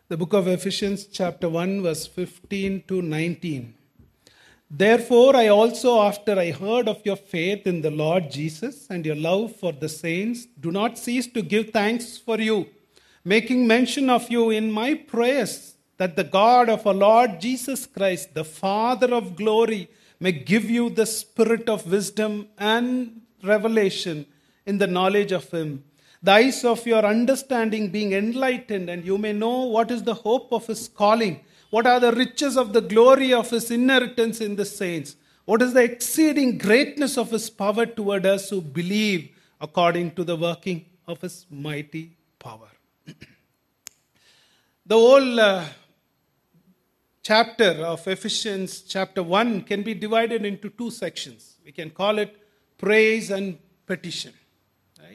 The book of Ephesians chapter 1 verse 15 to 19. Therefore I also, after I heard of your faith in the Lord Jesus and your love for the saints, do not cease to give thanks for you, making mention of you in my prayers, that the God of our Lord Jesus Christ, the Father of glory, may give you the spirit of wisdom and revelation in the knowledge of him, the eyes of your understanding being enlightened, and you may know what is the hope of his calling, what are the riches of the glory of his inheritance in the saints, what is the exceeding greatness of his power toward us who believe, according to the working of his mighty power. The whole chapter of Ephesians chapter 1 can be divided into two sections. We can call it praise and petition. Right?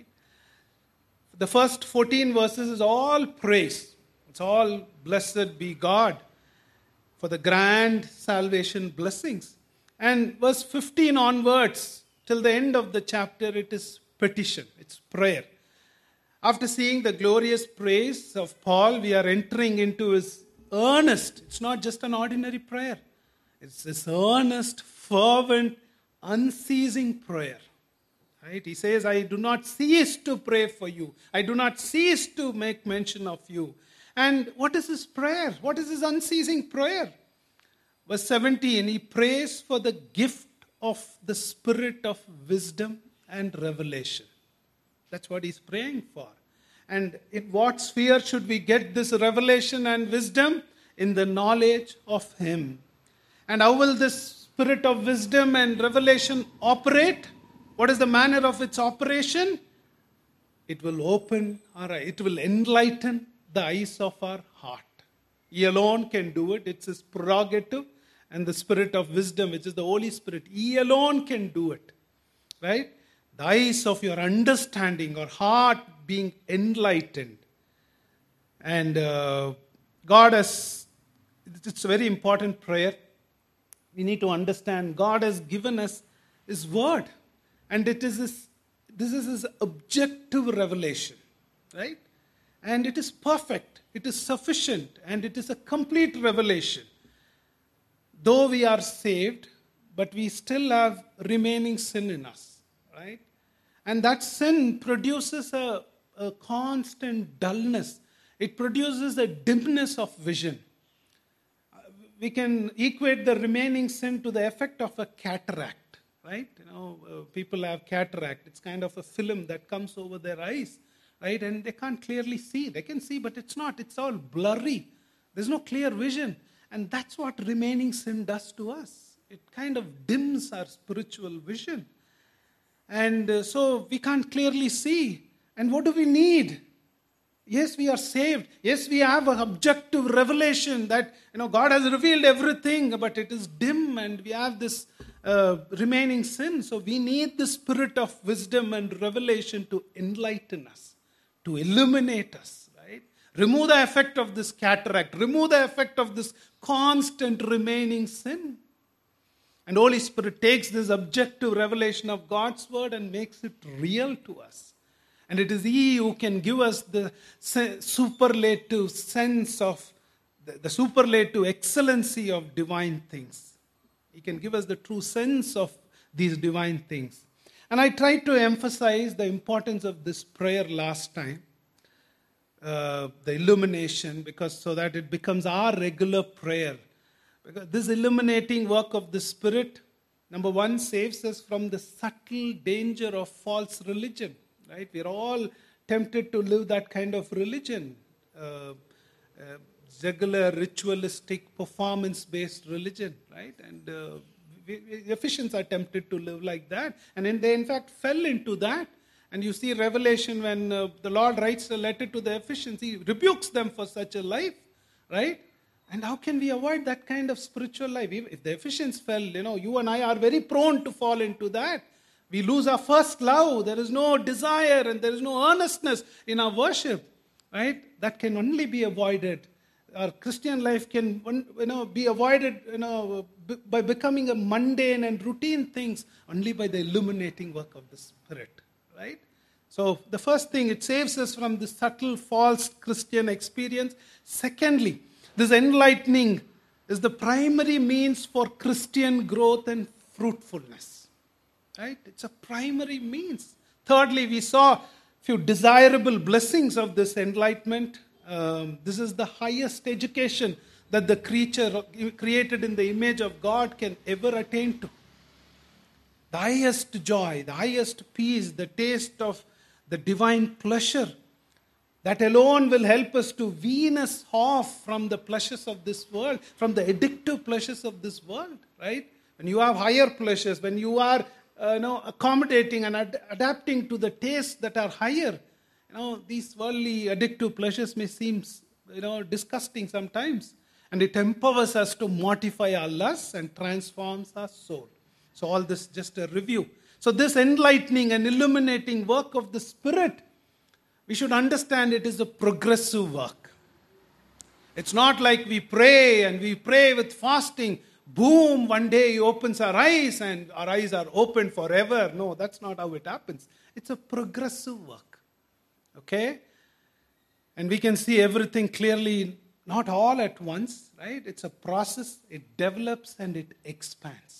The first 14 verses is all praise. It's all blessed be God for the grand salvation blessings. And verse 15 onwards, till the end of the chapter, it is petition. It's prayer. After seeing the glorious praise of Paul, we are entering into his earnest. It's not just an ordinary prayer. It's this earnest, fervent, unceasing prayer. Right? He says, I do not cease to pray for you. I do not cease to make mention of you. And what is his prayer? What is his unceasing prayer? Verse 17, he prays for the gift of the spirit of wisdom and revelation. That's what he's praying for. And in what sphere should we get this revelation and wisdom? In the knowledge of him. And how will this spirit of wisdom and revelation operate? What is the manner of its operation? It will open our eyes. It will enlighten the eyes of our heart. He alone can do it. It's his prerogative. And the spirit of wisdom, which is the Holy Spirit, he alone can do it. Right? The eyes of your understanding or heart being enlightened. And God has, it's a very important prayer. We need to understand God has given us his word. And this is his objective revelation. Right? And it is perfect. It is sufficient. And it is a complete revelation. Though we are saved, but we still have remaining sin in us. Right? And that sin produces a constant dullness. It produces a dimness of vision. We can equate the remaining sin to the effect of a cataract, right? People have cataract. It's kind of a film that comes over their eyes, right? And they can't clearly see. They can see, but it's not. It's all blurry. There's no clear vision. And that's what remaining sin does to us. It kind of dims our spiritual vision. And so we can't clearly see. And what do we need? Yes, we are saved. Yes, we have an objective revelation that God has revealed everything, but it is dim and we have this remaining sin. So we need the spirit of wisdom and revelation to enlighten us, to illuminate us. Right? Remove the effect of this cataract. Remove the effect of this constant remaining sin. And Holy Spirit takes this objective revelation of God's word and makes it real to us. And it is he who can give us the superlative sense of, the superlative excellency of divine things. He can give us the true sense of these divine things. And I tried to emphasize the importance of this prayer last time. The illumination, because so that it becomes our regular prayer. Because this illuminating work of the Spirit, number one, saves us from the subtle danger of false religion. Right? We're all tempted to live that kind of religion. Regular, ritualistic, performance-based religion. Right? And Ephesians are tempted to live like that. And they in fact fell into that. And you see Revelation when the Lord writes a letter to the Ephesians, he rebukes them for such a life. Right? And how can we avoid that kind of spiritual life? If the Ephesians fell, you and I are very prone to fall into that. We lose our first love. There is no desire and there is no earnestness in our worship. Right? That can only be avoided. Our Christian life can be avoided by becoming a mundane and routine things only by the illuminating work of the Spirit. Right? So the first thing, it saves us from the subtle false Christian experience. Secondly, this enlightening is the primary means for Christian growth and fruitfulness. Right? It's a primary means. Thirdly, we saw few desirable blessings of this enlightenment. This is the highest education that the creature created in the image of God can ever attain to. The highest joy, the highest peace, the taste of the divine pleasure, that alone will help us to wean us off from the pleasures of this world, from the addictive pleasures of this world, right? When you have higher pleasures, when you are accommodating and adapting to the tastes that are higher, these worldly addictive pleasures may seem disgusting sometimes, and it empowers us to mortify our lusts and transforms our soul. So all this just a review. So this enlightening and illuminating work of the Spirit, we should understand it is a progressive work. It's not like we pray and we pray with fasting. Boom, one day He opens our eyes and our eyes are open forever. No, that's not how it happens. It's a progressive work. Okay? And we can see everything clearly, not all at once, right? It's a process. It develops and it expands.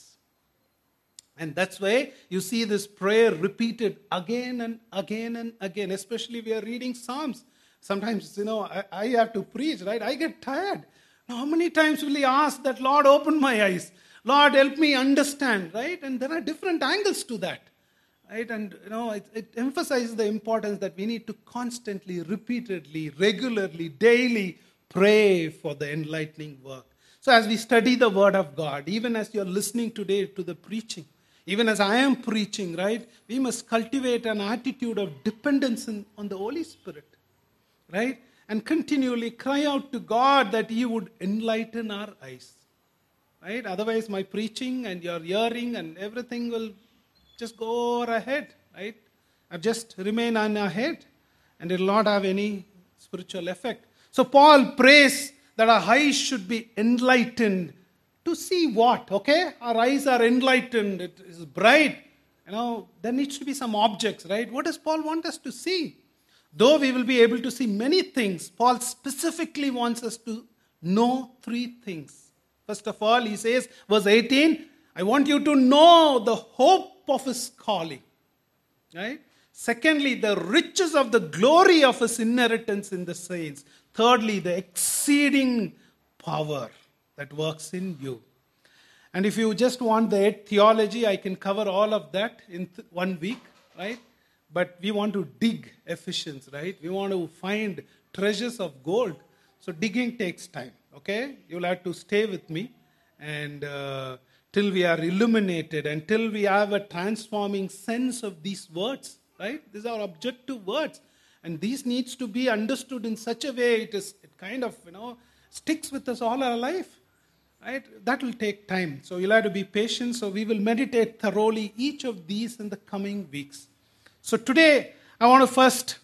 And that's why you see this prayer repeated again and again and again, especially we are reading Psalms. Sometimes, I have to preach, right? I get tired. Now, how many times will he ask that, Lord, open my eyes? Lord, help me understand, right? And there are different angles to that, right? And, it emphasizes the importance that we need to constantly, repeatedly, regularly, daily pray for the enlightening work. So as we study the Word of God, even as you're listening today to the preaching, even as I am preaching, right, we must cultivate an attitude of dependence on the Holy Spirit, right? And continually cry out to God that He would enlighten our eyes, right? Otherwise, my preaching and your hearing and everything will just go over ahead, right? Or just remain on our head, and it will not have any spiritual effect. So Paul prays that our eyes should be enlightened. To see what? Okay? Our eyes are enlightened. It is bright. There needs to be some objects, right? What does Paul want us to see? Though we will be able to see many things, Paul specifically wants us to know three things. First of all, he says, verse 18, I want you to know the hope of His calling. Right? Secondly, the riches of the glory of His inheritance in the saints. Thirdly, the exceeding power that works in you. And if you just want the theology, I can cover all of that in 1 week, right? But we want to dig Ephesians, right? We want to find treasures of gold. So digging takes time, okay? You'll have to stay with me and till we are illuminated and till we have a transforming sense of these words, right? These are objective words. And these needs to be understood in such a way it kind of, sticks with us all our life. Right? That will take time. So you'll have to be patient. So we will meditate thoroughly each of these in the coming weeks. So today, I want to first,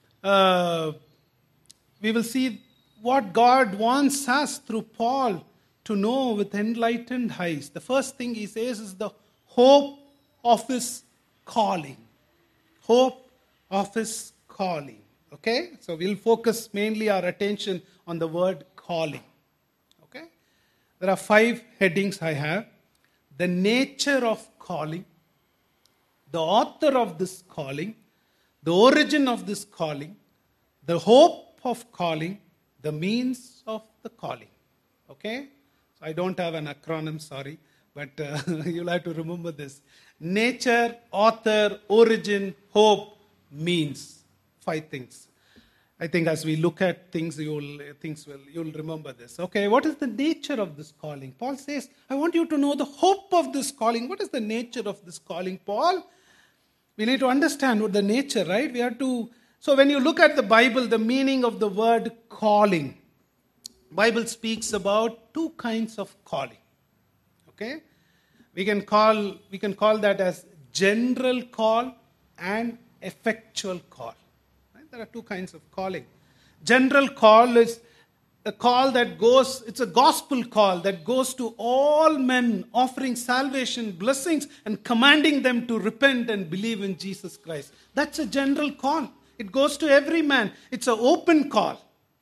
we will see what God wants us through Paul to know with enlightened eyes. The first thing he says is the hope of His calling. Hope of His calling. Okay? So we'll focus mainly our attention on the word calling. There are 5 headings I have. The nature of calling, the author of this calling, the origin of this calling, the hope of calling, the means of the calling. Okay? So I don't have an acronym, sorry, but you'll have to remember this. Nature, author, origin, hope, means. 5 things. I think as we look at things, you'll remember this. Okay, what is the nature of this calling? Paul says, I want you to know the hope of this calling. What is the nature of this calling, Paul? We need to understand what the nature, right? So when you look at the Bible, the meaning of the word calling, Bible speaks about 2 kinds of calling. Okay? We can call that as general call and effectual call. There are 2 kinds of calling. General call is a call that goes, it's a gospel call that goes to all men, offering salvation, blessings, and commanding them to repent and believe in Jesus Christ. That's a general call. It goes to every man. It's an open call.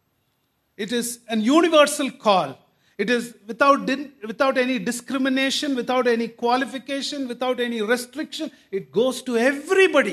It is an universal call. It is without any discrimination, without any qualification, without any restriction. It goes to everybody.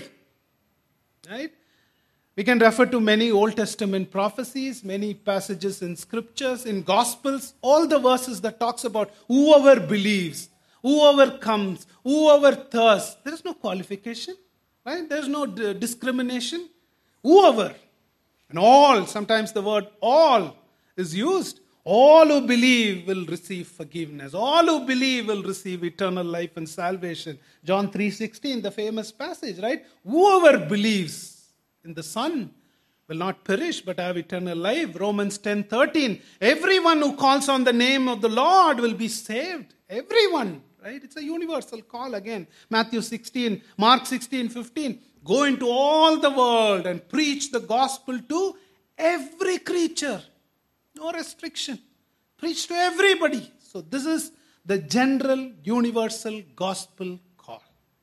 Right? We can refer to many Old Testament prophecies, many passages in scriptures, in Gospels, all the verses that talks about whoever believes, whoever comes, whoever thirsts. There is no qualification, right? There is no discrimination. Whoever, and all, sometimes the word all is used. All who believe will receive forgiveness. All who believe will receive eternal life and salvation. John 3:16, the famous passage, right? Whoever believes in the Son will not perish but have eternal life. Romans 10:13. Everyone who calls on the name of the Lord will be saved. Everyone, right? It's a universal call again. Matthew 16, Mark 16:15. Go into all the world and preach the gospel to every creature. No restriction. Preach to everybody. So this is the general universal gospel call.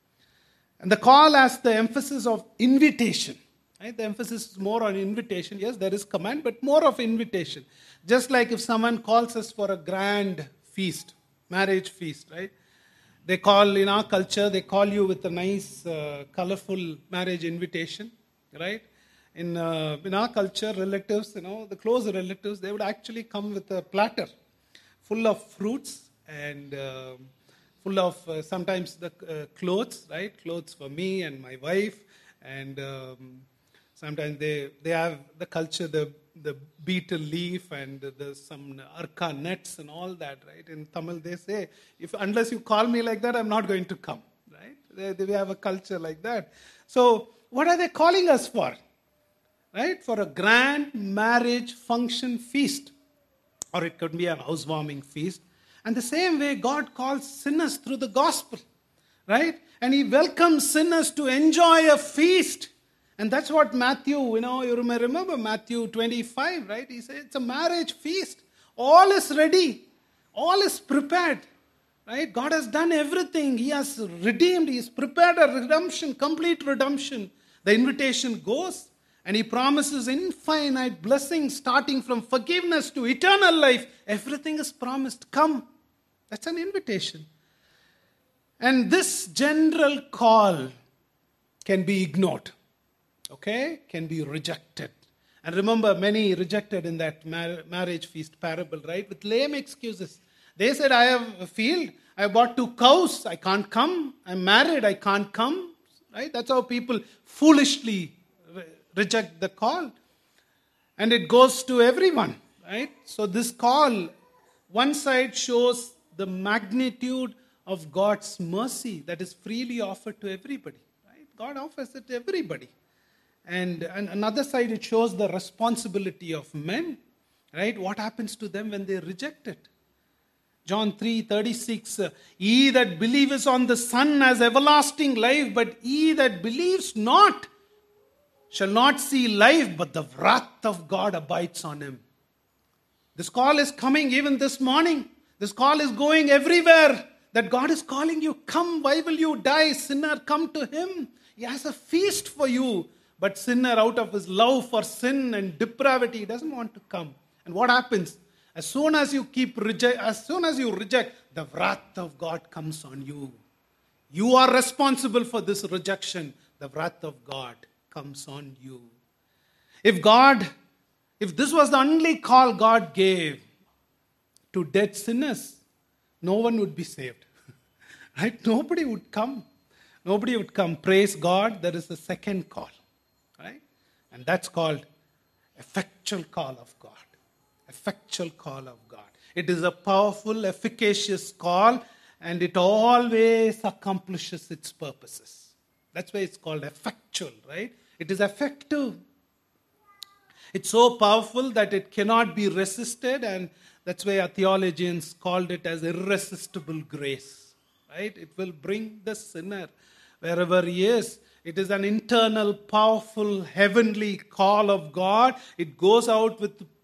And the call has the emphasis of invitation. Right? The emphasis is more on invitation. Yes, there is command, but more of invitation. Just like if someone calls us for a grand feast, marriage feast, right? They call, in our culture, they call you with a nice, colorful marriage invitation, right? In our culture, relatives, the close relatives, they would actually come with a platter full of fruits and full of sometimes the clothes, right? Clothes for me and my wife, and sometimes they have the culture, the betel leaf and some arka nuts and all that, right? In Tamil they say, unless you call me like that, I'm not going to come, right? They have a culture like that. So what are they calling us for? Right? For a grand marriage function feast. Or it could be a housewarming feast. And the same way God calls sinners through the gospel. Right? And He welcomes sinners to enjoy a feast. And that's what Matthew, you may remember Matthew 25, right? He said it's a marriage feast. All is ready. All is prepared. Right? God has done everything. He has redeemed. He has prepared a redemption, complete redemption. The invitation goes. And He promises infinite blessings starting from forgiveness to eternal life. Everything is promised. Come. That's an invitation. And this general call can be ignored. Okay? Can be rejected. And remember, many rejected in that marriage feast parable, right? With lame excuses. They said, I have a field. I bought 2 cows. I can't come. I'm married. I can't come. Right? That's how people foolishly reject the call. And it goes to everyone, right? So this call, one side shows the magnitude of God's mercy that is freely offered to everybody, right? God offers it to everybody. And another side, it shows the responsibility of men, right? What happens to them when they reject it? John 3:36, He that believeth on the Son has everlasting life, but he that believes not shall not see life, but the wrath of God abides on him. This call is coming even this morning. This call is going everywhere. That God is calling you, come, why will you die? Sinner, come to Him. He has a feast for you. But sinner, out of his love for sin and depravity, he doesn't want to come. And what happens? As soon as you reject, the wrath of God comes on you. You are responsible for this rejection. The wrath of God comes on you. If this was the only call God gave to dead sinners, no one would be saved. Right? Nobody would come. Nobody would come. Praise God, there is a second call. Right? And that's called effectual call of God. Effectual call of God. It is a powerful, efficacious call, and it always accomplishes its purposes. That's why it's called effectual, right? It is effective. It's so powerful that it cannot be resisted, and that's why our theologians called it as irresistible grace. Right? It will bring the sinner wherever he is. It is an internal, powerful, heavenly call of God. It goes out with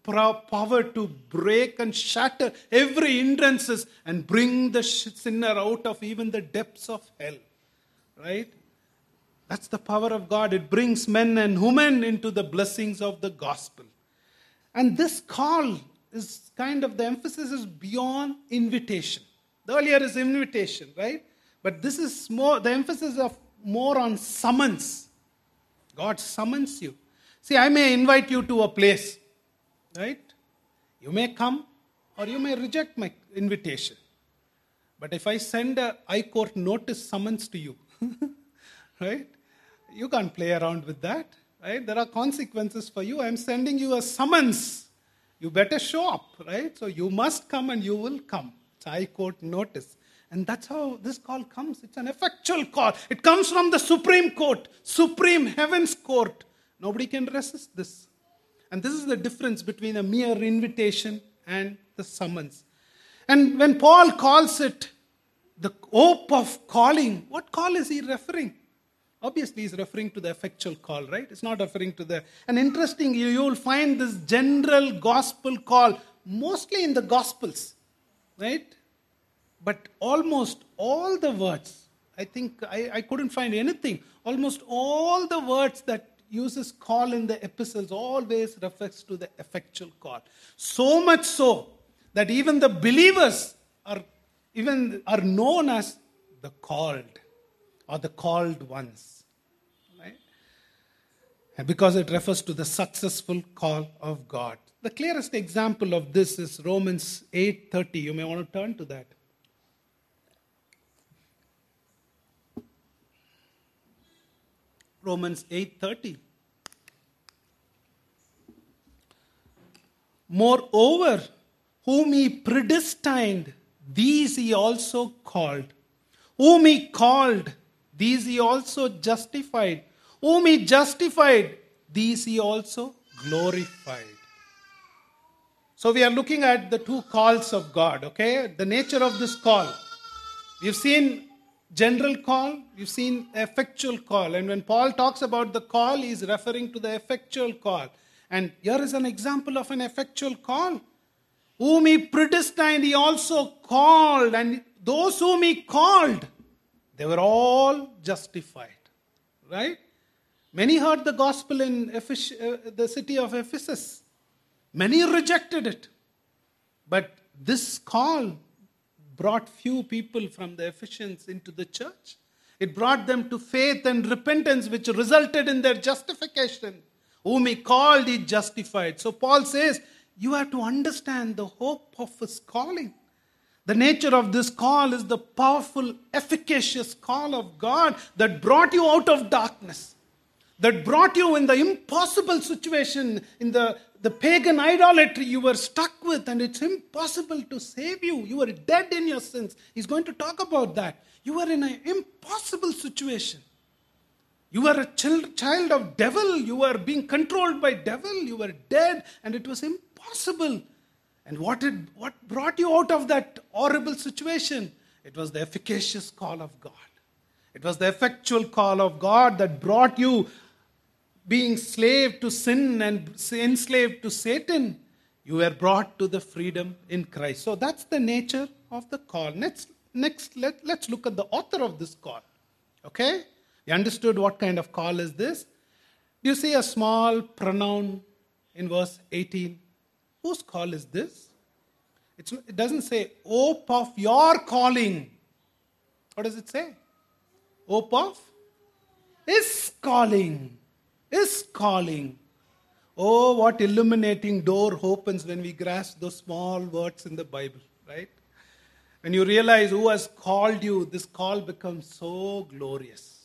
power to break and shatter every hindrances and bring the sinner out of even the depths of hell. Right? That's the power of God. It brings men and women into the blessings of the gospel. And this call is kind of, the emphasis is beyond invitation. The earlier is invitation, right? But this is more, the emphasis of more on summons. God summons you. See, I may invite you to a place, right? You may come or you may reject my invitation. But if I send a high court notice summons to you, right? You can't play around with that, right? There are consequences for you. I'm sending you a summons. You better show up, right? So you must come and you will come. It's a high court notice. And that's how this call comes. It's an effectual call. It comes from the Supreme Court, Supreme Heaven's Court. Nobody can resist this. And this is the difference between a mere invitation and the summons. And when Paul calls it the hope of calling, what call is he referring? Obviously, he's referring to the effectual call, right? It's not referring to the... And interesting, you will find this general gospel call mostly in the Gospels, right? But almost all the words, I think I couldn't find anything. Almost all the words that uses call in the epistles always refers to the effectual call. So much so that even the believers are known as the called or the called ones. Right? And because it refers to the successful call of God. The clearest example of this is Romans 8:30. You may want to turn to that. Romans 8:30. Moreover, whom he predestined, these he also called. Whom he called, these he also justified. Whom he justified, these he also glorified. So we are looking at the two calls of God, okay? The nature of this call. We've seen general call, we've seen effectual call. And when Paul talks about the call, he's referring to the effectual call. And here is an example of an effectual call. Whom he predestined, he also called. And those whom he called, they were all justified. Right? Many heard the gospel in the city of Ephesus. Many rejected it. But this call brought few people from the Ephesians into the church. It brought them to faith and repentance, which resulted in their justification. Whom he called, he justified. So Paul says, you have to understand the hope of his calling. The nature of this call is the powerful, efficacious call of God that brought you out of darkness. That brought you in the impossible situation, in the pagan idolatry you were stuck with, and it's impossible to save you. You were dead in your sins. He's going to talk about that. You were in an impossible situation. You were a child of devil. You were being controlled by devil. You were dead, and it was impossible. And what brought you out of that horrible situation? It was the efficacious call of God. It was the effectual call of God that brought you, being slave to sin and enslaved to Satan, you were brought to the freedom in Christ. So that's the nature of the call. Let's look at the author of this call. Okay? You understood what kind of call is this? Do you see a small pronoun in verse 18? Whose call is this? It doesn't say, hope of your calling. What does it say? Hope of his calling. His calling. Oh, what illuminating door opens when we grasp those small words in the Bible, right? When you realize who has called you, this call becomes so glorious.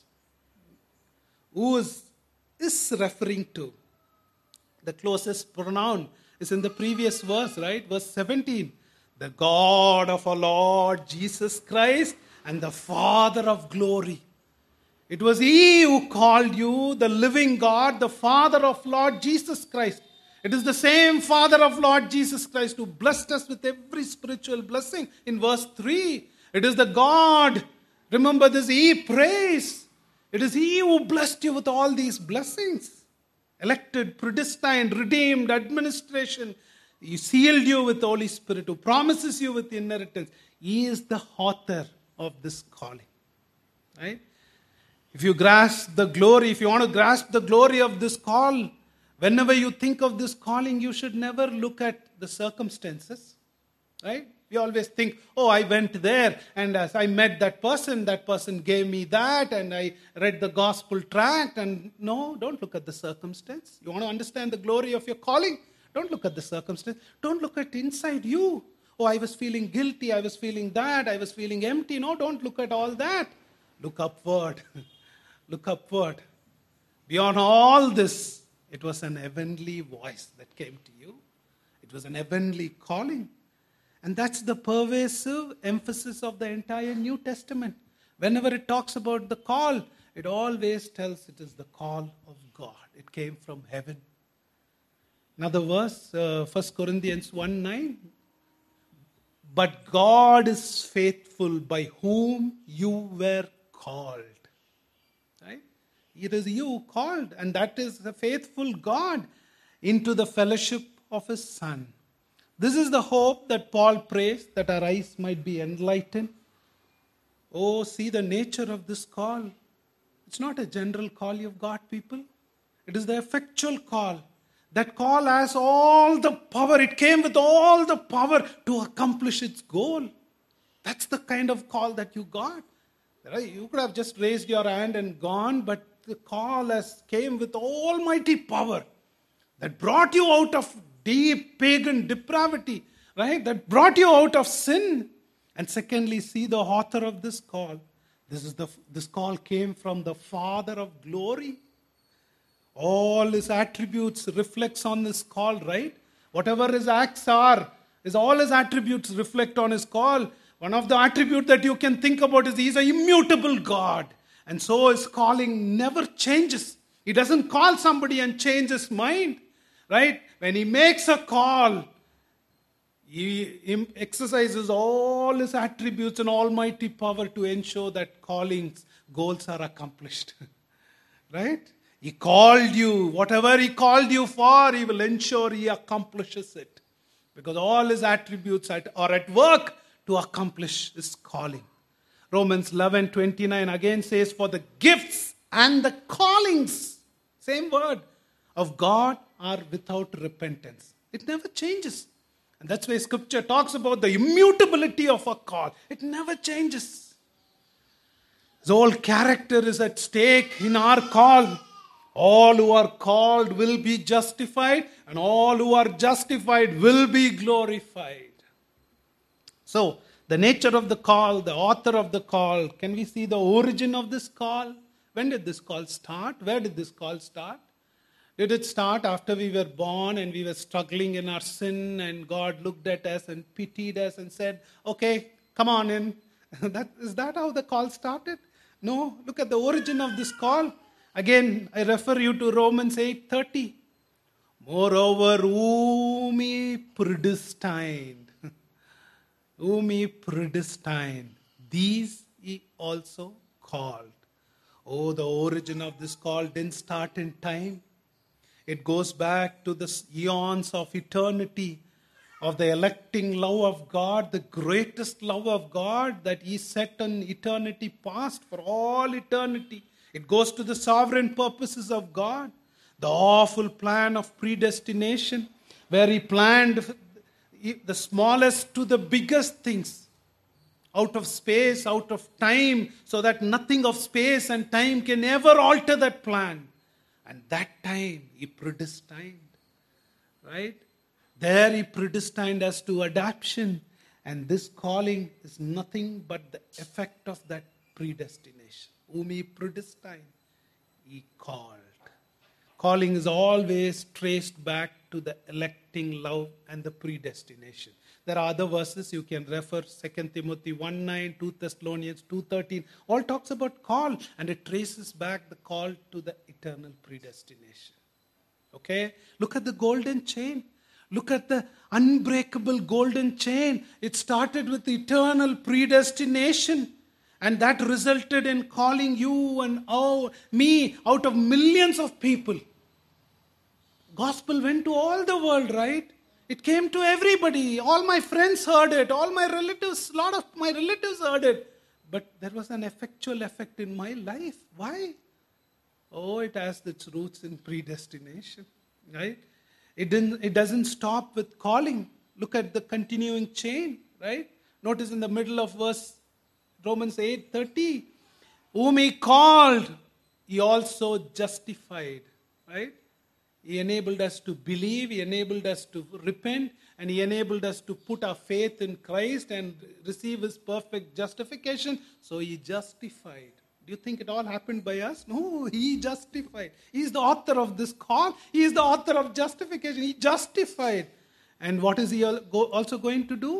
Who is referring to? The closest pronoun is in the previous verse, right? Verse 17. The God of our Lord Jesus Christ and the Father of glory. It was He who called you, the living God, the Father of Lord Jesus Christ. It is the same Father of Lord Jesus Christ who blessed us with every spiritual blessing. In verse 3, it is the God, remember this, He prays. It is He who blessed you with all these blessings. Elected, predestined, redeemed, administration, He sealed you with the Holy Spirit, who promises you with inheritance. He is the author of this calling. Right? If you grasp the glory, if you want to grasp the glory of this call, whenever you think of this calling, you should never look at the circumstances. Right? We always think, oh, I went there, and as I met that person gave me that, and I read the gospel tract. And no, don't look at the circumstance. You want to understand the glory of your calling? Don't look at the circumstance. Don't look at inside you. Oh, I was feeling guilty. I was feeling that. I was feeling empty. No, don't look at all that. Look upward. Look upward. Beyond all this, it was an heavenly voice that came to you. It was an heavenly calling. And that's the pervasive emphasis of the entire New Testament. Whenever it talks about the call, it always tells it is the call of God. It came from heaven. Another verse, 1 Corinthians 1:9. But God is faithful, by whom you were called. Right? It is you called, and that is the faithful God, into the fellowship of His Son. This is the hope that Paul prays, that our eyes might be enlightened. Oh, see the nature of this call. It's not a general call you've got, people. It is the effectual call. That call has all the power. It came with all the power to accomplish its goal. That's the kind of call that you got. Right? You could have just raised your hand and gone, but the call came with almighty power that brought you out of deep pagan depravity, right? That brought you out of sin. And secondly, see the author of this call. This call came from the Father of glory. All His attributes reflects on this call, right? Whatever His acts are, all His attributes reflect on His call. One of the attributes that you can think about is He is an immutable God. And so His calling never changes. He doesn't call somebody and change his mind, right? When He makes a call, He exercises all His attributes and almighty power to ensure that calling's goals are accomplished. Right? He called you. Whatever He called you for, He will ensure He accomplishes it. Because all His attributes are at work to accomplish His calling. Romans 11:29 again says, for the gifts and the callings, same word, of God are without repentance. It never changes. And that's why Scripture talks about the immutability of a call. It never changes. His whole character is at stake in our call. All who are called will be justified, and all who are justified will be glorified. So, the nature of the call, the author of the call, can we see the origin of this call? When did this call start? Where did this call start? Did it start after we were born and we were struggling in our sin, and God looked at us and pitied us and said, okay, come on in? Is that how the call started? No, look at the origin of this call. Again, I refer you to Romans 8:30. Moreover, whom He predestined, these He also called. Oh, the origin of this call didn't start in time. It goes back to the eons of eternity, of the electing love of God, the greatest love of God that He set in eternity past for all eternity. It goes to the sovereign purposes of God, the awful plan of predestination, where He planned the smallest to the biggest things, out of space, out of time, so that nothing of space and time can ever alter that plan. And that time He predestined, right? There He predestined us to adoption. And this calling is nothing but the effect of that predestination. Whom He predestined, He called. Calling is always traced back to the electing love and the predestination. There are other verses you can refer, 2 Timothy 1:9, 2 Thessalonians 2:13. All talks about call, and it traces back the call to the eternal predestination. Okay? Look at the golden chain. Look at the unbreakable golden chain. It started with eternal predestination. And that resulted in calling you and me out of millions of people. Gospel went to all the world, right? It came to everybody. All my friends heard it. All my relatives, a lot of my relatives heard it. But there was an effectual effect in my life. Why? Oh, it has its roots in predestination. Right? It doesn't stop with calling. Look at the continuing chain. Right? Notice in the middle of verse Romans 8:30. Whom he called, he also justified. Right? He enabled us to believe, he enabled us to repent, and he enabled us to put our faith in Christ and receive his perfect justification. So he justified. Do you think it all happened by us? No, he justified. He is the author of this call. He is the author of justification. He justified. And what is he also going to do?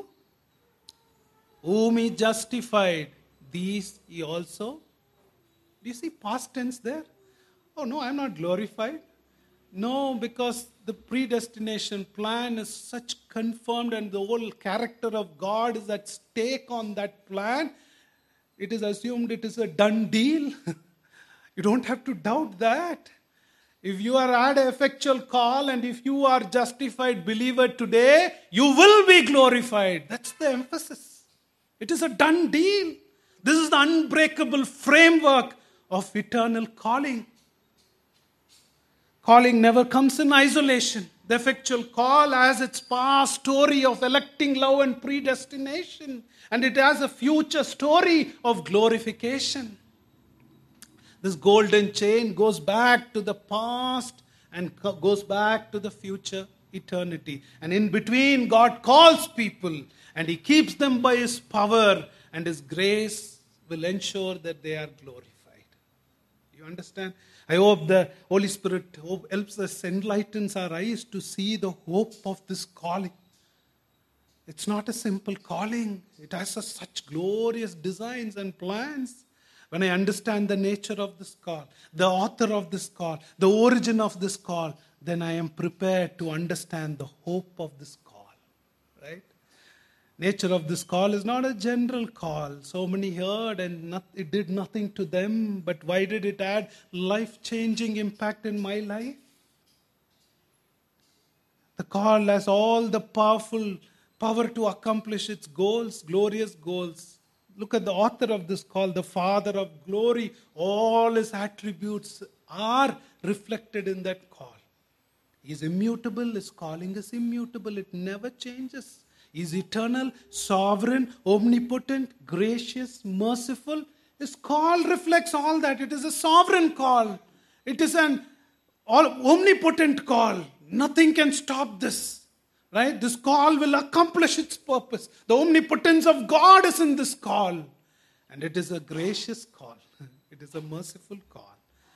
Whom he justified, these he also. Do you see past tense there? Oh no, I'm not glorified. No, because the predestination plan is such confirmed and the whole character of God is at stake on that plan. It is assumed it is a done deal. You don't have to doubt that. If you are at an effectual call and if you are justified believer today, you will be glorified. That's the emphasis. It is a done deal. This is the unbreakable framework of eternal calling. Calling never comes in isolation. The effectual call has its past story of electing love and predestination. And it has a future story of glorification. This golden chain goes back to the past and goes back to the future eternity. And in between, God calls people and he keeps them by his power, and his grace will ensure that they are glorified. You understand? I hope the Holy Spirit helps us, enlightens our eyes to see the hope of this calling. It's not a simple calling. It has such glorious designs and plans. When I understand the nature of this call, the author of this call, the origin of this call, then I am prepared to understand the hope of this call. Right? Nature of this call is not a general call. So many heard and it did nothing to them. But why did it add life-changing impact in my life? The call has all the power to accomplish its goals, glorious goals. Look at the author of this call, the Father of glory. All his attributes are reflected in that call. He is immutable. His calling is immutable. It never changes. He is eternal, sovereign, omnipotent, gracious, merciful. His call reflects all that. It is a sovereign call. It is an omnipotent call. Nothing can stop this. Right? This call will accomplish its purpose. The omnipotence of God is in this call. And it is a gracious call. It is a merciful call.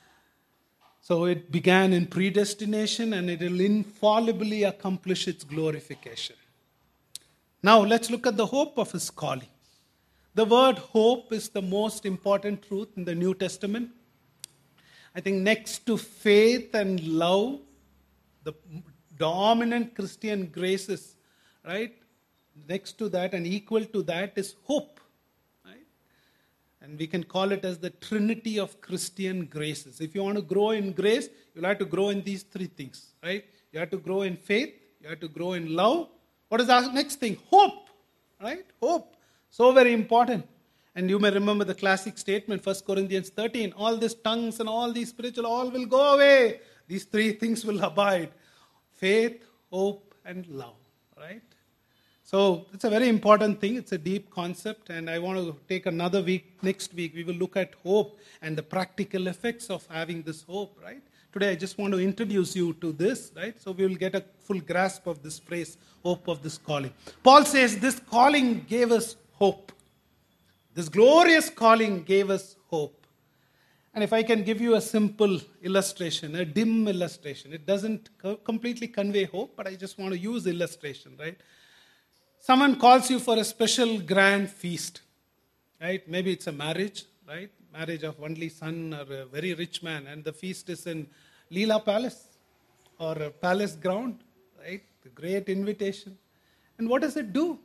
So it began in predestination and it will infallibly accomplish its glorification. Now let's look at the hope of his calling. The word hope is the most important truth in the New Testament. I think next to faith and love, the dominant Christian graces, right? Next to that and equal to that is hope. Right? And we can call it as the Trinity of Christian graces. If you want to grow in grace, you'll have to grow in these three things. Right? You have to grow in faith, you have to grow in love. What is the next thing? Hope. Right? Hope. So very important. And you may remember the classic statement, 1 Corinthians 13, all these tongues and all these spiritual, all will go away. These three things will abide. Faith, hope, and love. Right? So it's a very important thing. It's a deep concept. And I want to take another week. Next week, we will look at hope and the practical effects of having this hope. Right? Today, I just want to introduce you to this. Right? So we will get a full grasp of this phrase, hope of this calling. Paul says this calling gave us hope. This glorious calling gave us hope. And if I can give you a simple illustration, a dim illustration, it doesn't completely convey hope, but I just want to use illustration, right? Someone calls you for a special grand feast, right? Maybe it's a marriage, right? Marriage of only son or a very rich man, and the feast is in Leela Palace or a palace ground, right? The great invitation. And what does it do?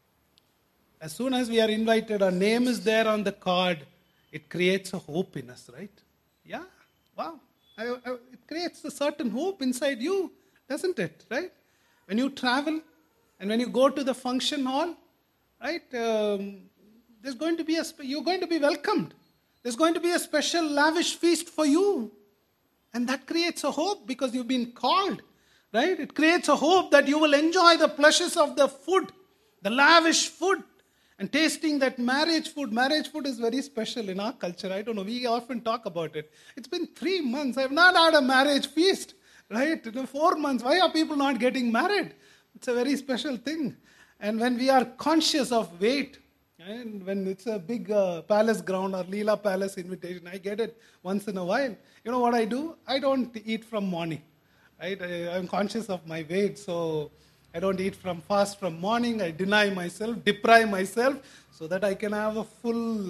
As soon as we are invited, our name is there on the card, it creates a hope in us, right? Yeah, wow. It creates a certain hope inside you, doesn't it, right? When you travel and when you go to the function hall, right, there's going to be you're going to be welcomed. There's going to be a special lavish feast for you. And that creates a hope because you've been called, right? It creates a hope that you will enjoy the pleasures of the food, the lavish food, and tasting that marriage food. Marriage food is very special in our culture. I don't know, we often talk about it. It's been 3 months. I've not had a marriage feast, right? 4 months. Why are people not getting married? It's a very special thing. And when we are conscious of weight, and when it's a big palace ground or Leela Palace invitation, I get it once in a while. You know what I do? I don't eat from morning. Right? I'm conscious of my weight, so I don't eat fast from morning. I deny myself, deprive myself, so that I can have a full,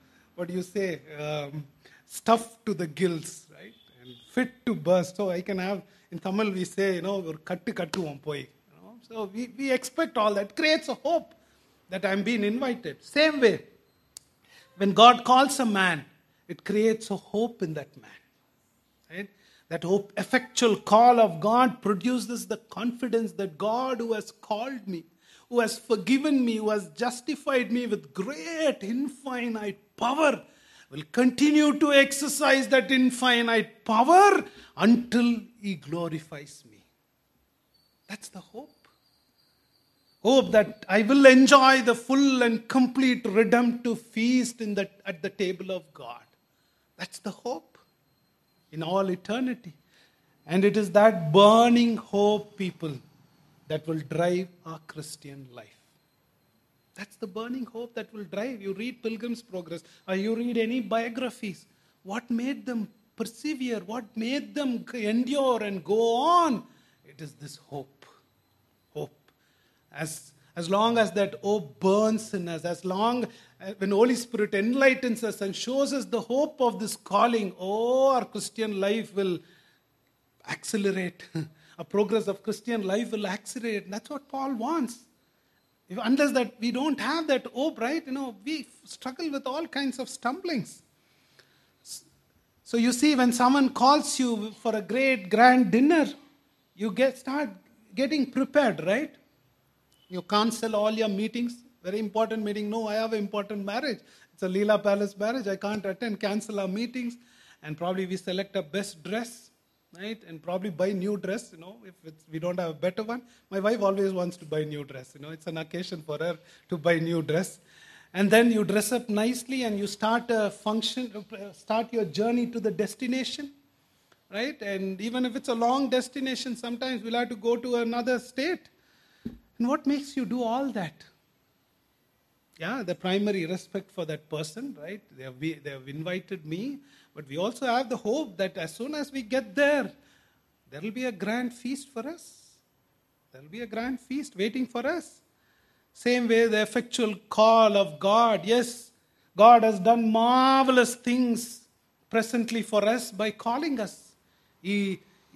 stuff to the gills, right? And fit to burst. So I can have, in Tamil we say, kattu kattuvom poi. So we expect all that. It creates a hope that I'm being invited. Same way, when God calls a man, it creates a hope in that man. Right? That hope, effectual call of God produces the confidence that God who has called me, who has forgiven me, who has justified me with great infinite power, will continue to exercise that infinite power until He glorifies me. That's the hope. Hope that I will enjoy the full and complete redemptive feast at the table of God. That's the hope in all eternity. And it is that burning hope, people, that will drive our Christian life. That's the burning hope that will drive. You read Pilgrim's Progress or you read any biographies. What made them persevere? What made them endure and go on? It is this hope. Hope. As long as that hope burns in us, as long when Holy Spirit enlightens us and shows us the hope of this calling, our Christian life will accelerate. A progress of Christian life will accelerate. And that's what Paul wants. Unless that we don't have that hope, right? We struggle with all kinds of stumblings. So you see, when someone calls you for a great grand dinner, you start getting prepared, right? You cancel all your meetings. Very important meeting. No, I have an important marriage. It's a Leela Palace marriage. I can't attend. Cancel our meetings. And probably we select a best dress, right? And probably buy new dress, if we don't have a better one. My wife always wants to buy new dress. It's an occasion for her to buy new dress. And then you dress up nicely and you start start your journey to the destination, right? And even if it's a long destination, sometimes we'll have to go to another state. And what makes you do all that? Yeah, the primary respect for that person, right? They have invited me, but we also have the hope that as soon as we get there will be a grand feast for us. There will be a grand feast waiting for us. Same way, the effectual call of God. Yes, God has done marvelous things presently for us by calling us. He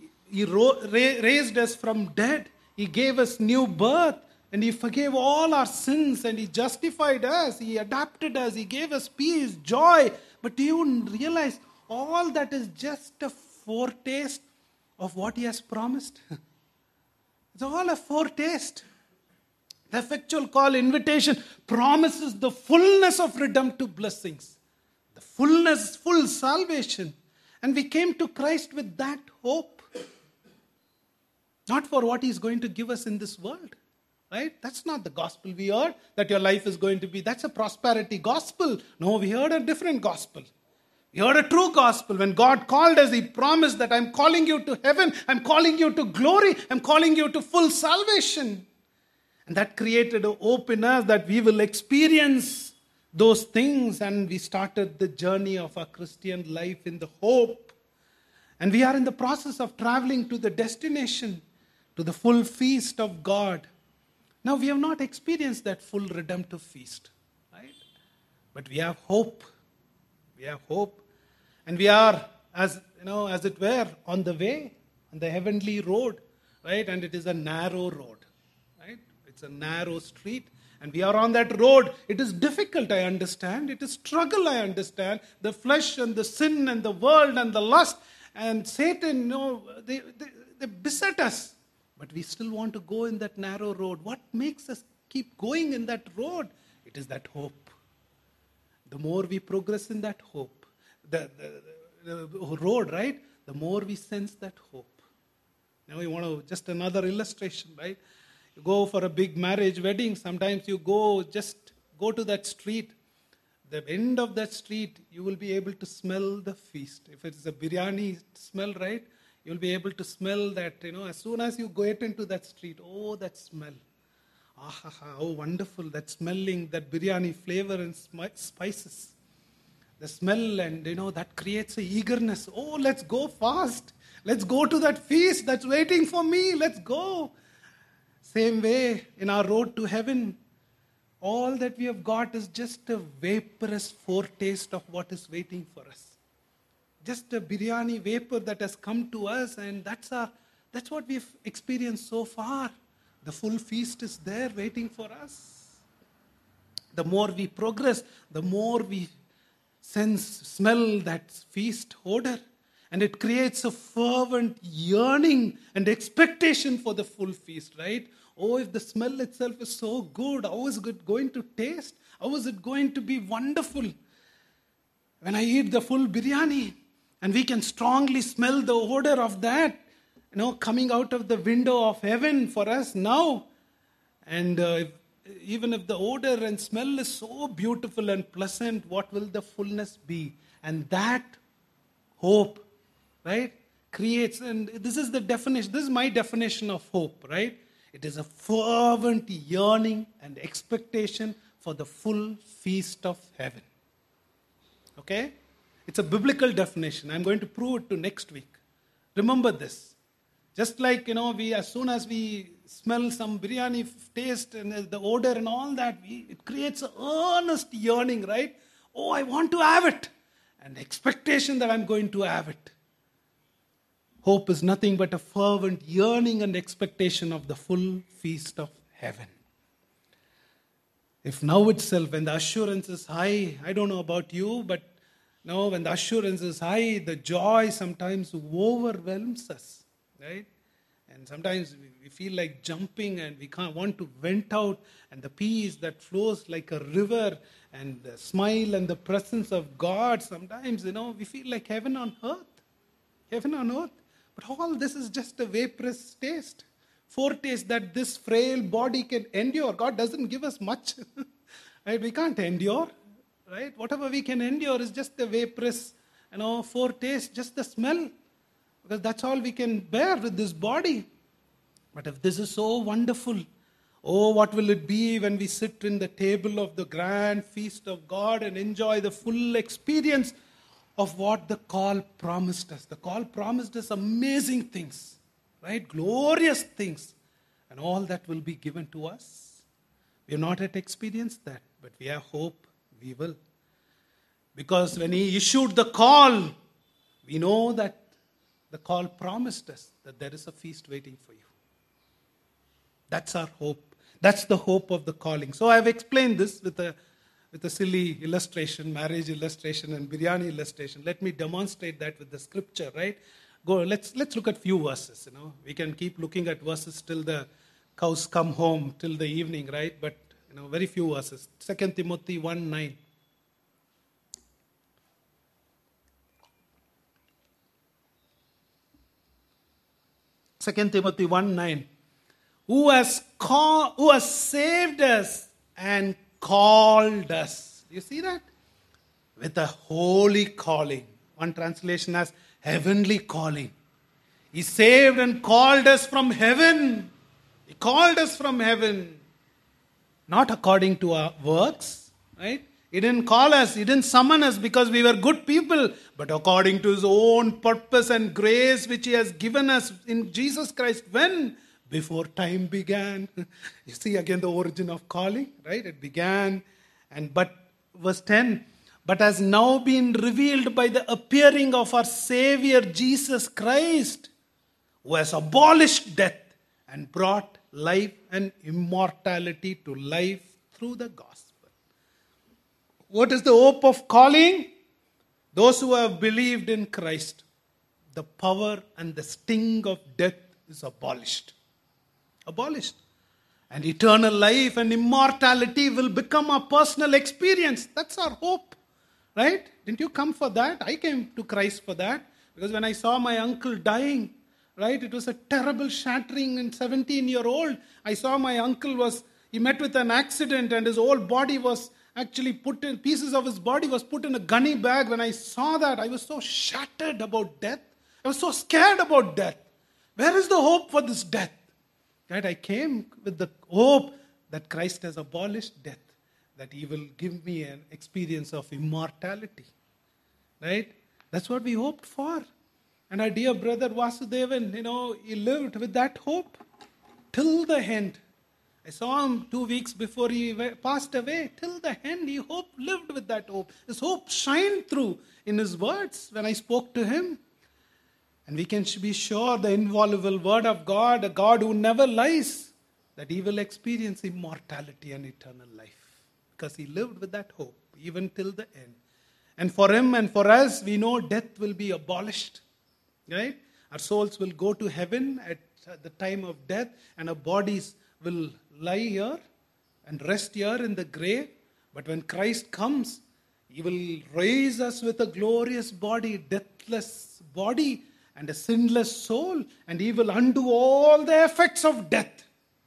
raised us from dead. He gave us new birth and He forgave all our sins and He justified us. He adopted us. He gave us peace, joy. But do you realize all that is just a foretaste of what He has promised? It's all a foretaste. The effectual call, invitation, promises the fullness of redemptive blessings. The full salvation. And we came to Christ with that hope. Not for what He's going to give us in this world. Right? That's not the gospel we heard, that your life is going to be. That's a prosperity gospel. No, we heard a different gospel. We heard a true gospel. When God called us, He promised that I'm calling you to heaven. I'm calling you to glory. I'm calling you to full salvation. And that created a hope in us that we will experience those things. And we started the journey of our Christian life in the hope. And we are in the process of traveling to the destination, to the full feast of God. Now, we have not experienced that full redemptive feast, right? But we have hope. We have hope. And we are, as it were, on the way, on the heavenly road, right? And it is a narrow road, right? It's a narrow street. And we are on that road. It is difficult, I understand. It is struggle, I understand. The flesh and the sin and the world and the lust and Satan, they beset us. But we still want to go in that narrow road. What makes us keep going in that road? It is that hope. The more we progress in that hope, the road, right? The more we sense that hope. Now you want to, just another illustration, right? You go for a big marriage wedding, sometimes you go to that street. The end of that street, you will be able to smell the feast. If it's a biryani smell, right? You'll be able to smell that, as soon as you get into that street, oh, that smell. Oh, wonderful, that smelling, that biryani flavor and spices. The smell, and that creates a eagerness. Oh, let's go fast. Let's go to that feast that's waiting for me. Let's go. Same way in our road to heaven. All that we have got is just a vaporous foretaste of what is waiting for us. Just a biryani vapor that has come to us, and that's what we've experienced so far. The full feast is there waiting for us. The more we progress, the more we smell that feast odor. And it creates a fervent yearning and expectation for the full feast, right? Oh, if the smell itself is so good, how is it going to taste? How is it going to be wonderful? When I eat the full biryani, and we can strongly smell the odor of that, coming out of the window of heaven for us now. And even if the odor and smell is so beautiful and pleasant, what will the fullness be? And that hope, right, creates, and this is the definition, this is my definition of hope, right? It is a fervent yearning and expectation for the full feast of heaven. Okay? It's a biblical definition. I'm going to prove it to next week. Remember this. Just like, as soon as we smell some biryani taste and the odor and all that, it creates an earnest yearning, right? Oh, I want to have it. And expectation that I'm going to have it. Hope is nothing but a fervent yearning and expectation of the full feast of heaven. If now itself, when the assurance is high, I don't know about you, but now when the assurance is high, the joy sometimes overwhelms us, right? And sometimes we feel like jumping and we can't want to vent out, and the peace that flows like a river and the smile and the presence of God, sometimes, we feel like heaven on earth. Heaven on earth. But all this is just a vaporous taste, foretaste that this frail body can endure. God doesn't give us much. Right? We can't endure. Right? Whatever we can endure is just a vaporous, foretaste, just the smell. Because that's all we can bear with this body. But if this is so wonderful, oh, what will it be when we sit in the table of the grand feast of God and enjoy the full experience of what the call promised us. The call promised us amazing things, right? Glorious things. And all that will be given to us. We have not yet experienced that, but we have hope we will. Because when He issued the call, we know that the call promised us that there is a feast waiting for you. That's our hope. That's the hope of the calling. So I've explained this with a silly illustration, marriage illustration and biryani illustration. Let me demonstrate that with the scripture, right? Let's look at few verses, We can keep looking at verses till the cows come home, till the evening, right? But, very few verses. 2 Timothy 1:9. 2 Timothy 1:9. Who has saved us and called us. Do you see that? With a holy calling. One translation has heavenly calling. He saved and called us from heaven. He called us from heaven. Not according to our works, right? He didn't call us, He didn't summon us because we were good people, but according to His own purpose and grace which He has given us in Jesus Christ. When? Before time began. You see again the origin of calling, right? It began, but verse 10, but has now been revealed by the appearing of our Savior Jesus Christ, who has abolished death and brought life and immortality to life through the gospel. What is the hope of calling? Those who have believed in Christ, the power and the sting of death is abolished. Abolished. And eternal life and immortality will become a personal experience. That's our hope. Right? Didn't you come for that? I came to Christ for that. Because when I saw my uncle dying, right, it was a terrible shattering in 17-year-old. I saw my uncle he met with an accident and his whole body was actually pieces of his body was put in a gunny bag. When I saw that, I was so shattered about death. I was so scared about death. Where is the hope for this death? Right? I came with the hope that Christ has abolished death, that he will give me an experience of immortality. Right? That's what we hoped for. And our dear brother Vasudevan, he lived with that hope till the end. I saw him 2 weeks before he passed away. Till the end, he lived with that hope. His hope shined through in his words when I spoke to him. And we can be sure the inviolable word of God, a God who never lies, that he will experience immortality and eternal life. Because he lived with that hope, even till the end. And for him and for us, we know death will be abolished. Right? Our souls will go to heaven at the time of death, and our bodies will lie here and rest here in the grave. But when Christ comes, he will raise us with a glorious body, deathless body, and a sinless soul, and he will undo all the effects of death.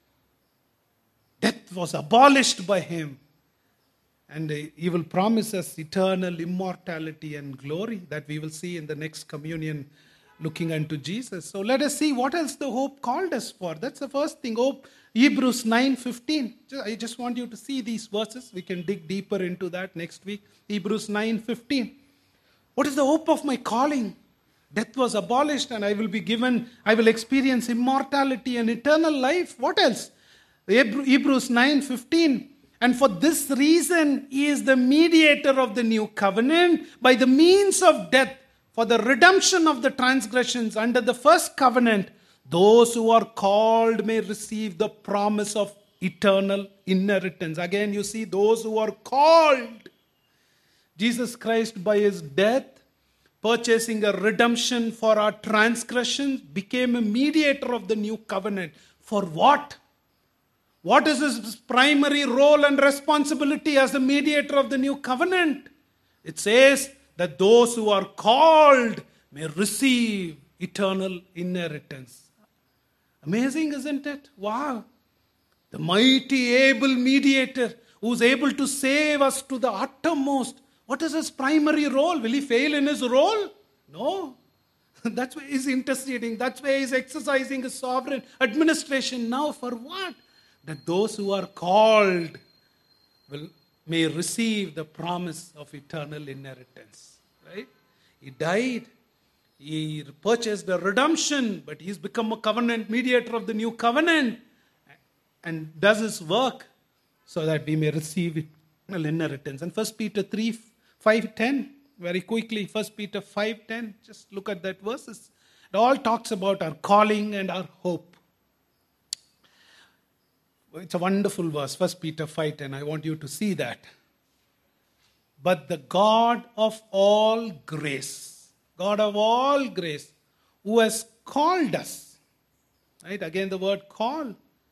Death was abolished by him. And he will promise us eternal immortality and glory that we will see in the next communion looking unto Jesus. So let us see what else the hope called us for. That's the first thing. Hope, Hebrews 9:15. I just want you to see these verses. We can dig deeper into that next week. Hebrews 9:15. What is the hope of my calling? Death was abolished and I will experience immortality and eternal life. What else? Hebrews 9:15. And for this reason, he is the mediator of the new covenant by the means of death for the redemption of the transgressions under the first covenant. Those who are called may receive the promise of eternal inheritance. Again, you see, those who are called. Jesus Christ, by his death, purchasing a redemption for our transgressions, became a mediator of the new covenant. For what? What is his primary role and responsibility as the mediator of the new covenant? It says that those who are called may receive eternal inheritance. Amazing, isn't it? Wow. The mighty, able mediator who is able to save us to the uttermost. What is his primary role? Will he fail in his role? No. That's why he's interceding. That's why he's exercising his sovereign administration now. For what? That those who are called may receive the promise of eternal inheritance. Right? He died. He purchased the redemption, but he's become a covenant mediator of the new covenant and does his work so that we may receive eternal inheritance. And 1 Peter 5:10, very quickly, 1 Peter 5:10, just look at that verses. It all talks about our calling and our hope. It's a wonderful verse, 1 Peter 5:10. I want you to see that. But the God of all grace, who has called us, right? Again, the word call.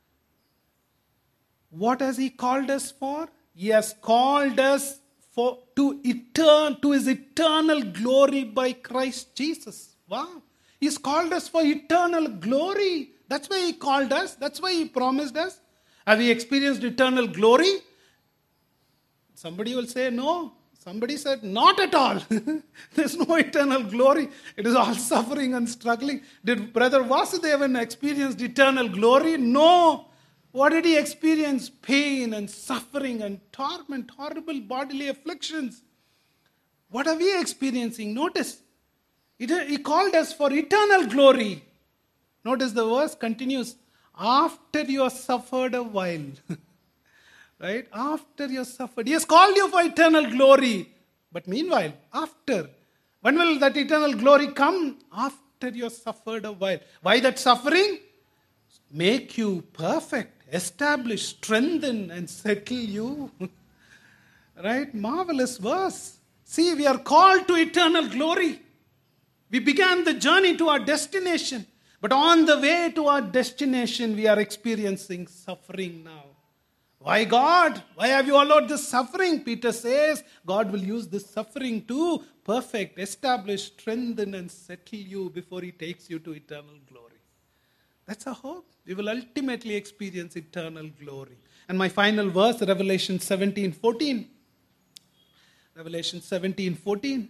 What has he called us for? He has called us to his eternal glory by Christ Jesus. Wow. He's called us for eternal glory. That's why he called us. That's why he promised us. Have we experienced eternal glory? Somebody will say no. Somebody said not at all. There's no eternal glory. It is all suffering and struggling. Did Brother Vasudevan experience eternal glory? No. What did he experience? Pain and suffering and torment, horrible bodily afflictions. What are we experiencing? Notice, he called us for eternal glory. Notice the verse continues. After you have suffered a while. Right? After you have suffered. He has called you for eternal glory. But meanwhile, after. When will that eternal glory come? After you have suffered a while. Why that suffering? Make you perfect, establish, strengthen, and settle you. Right? Marvelous verse. See, we are called to eternal glory. We began the journey to our destination. But on the way to our destination, we are experiencing suffering now. Why, God? Why have you allowed this suffering? Peter says God will use this suffering to perfect, establish, strengthen, and settle you before He takes you to eternal glory. That's our hope. We will ultimately experience eternal glory. And my final verse, Revelation 17:14. Revelation 17:14.